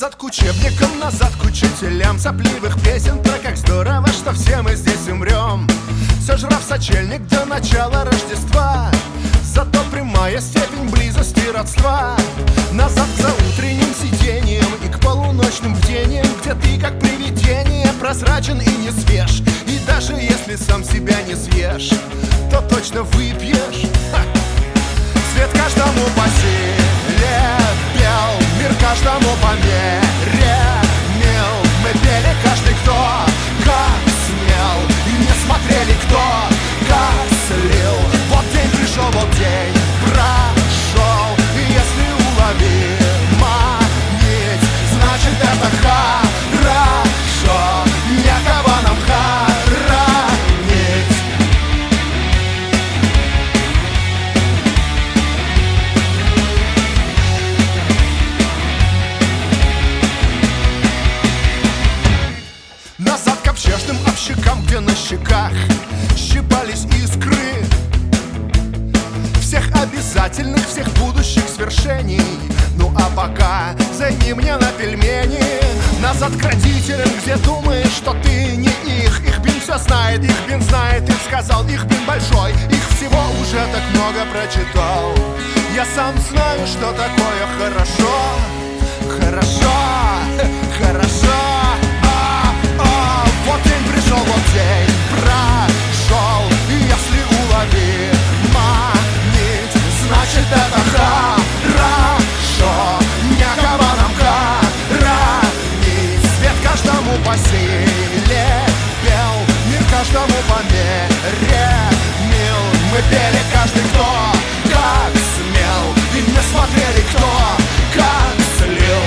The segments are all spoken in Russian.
Назад к учебникам, назад к учителям сопливых песен про как здорово, что все мы здесь умрем. Все жрав сочельник до начала Рождества, зато прямая степень близости родства. Назад за утренним сидением и к полуночным бдениям, где ты как привидение прозрачен и не свеж. И даже если сам себя не съешь, то точно выпьешь. Свет каждому по силе пел, мир каждому по мере мил. Мы пели каждый, кто как смел, и не смотрели, кто как слил. Вот день пришел, вот день прошел, и если уловима нить, значит это хорошо. Некого нам хоронить. Назад к общежным общакам, где на щеках щипались искры всех обязательных, всех будущих свершений. Ну а пока займи мне на пельмени. Назад к родителям, где думаешь, что ты не их. Их бин все знает, их бин знает, их сказал, их бин большой. Их всего уже так много прочитал. Я сам знаю, что такое хорошо. Хорошо, хорошо. Вот день пришел, вот день прошел, и если уловима нить, значит это хорошо. Некого нам хоронить. Свет каждому по силе пел, мир каждому по мере мил. Мы пели каждый, кто как смел, и не смотрели, кто как слил.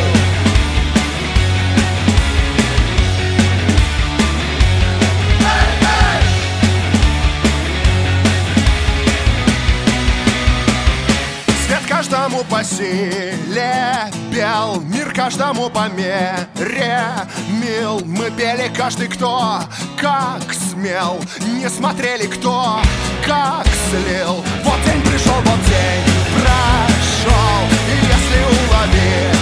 Каждому по силе пел, мир каждому по мере мил. Мы пели каждый, кто как смел, не смотрели, кто как слил. Вот день пришел, вот день прошел, и если уловил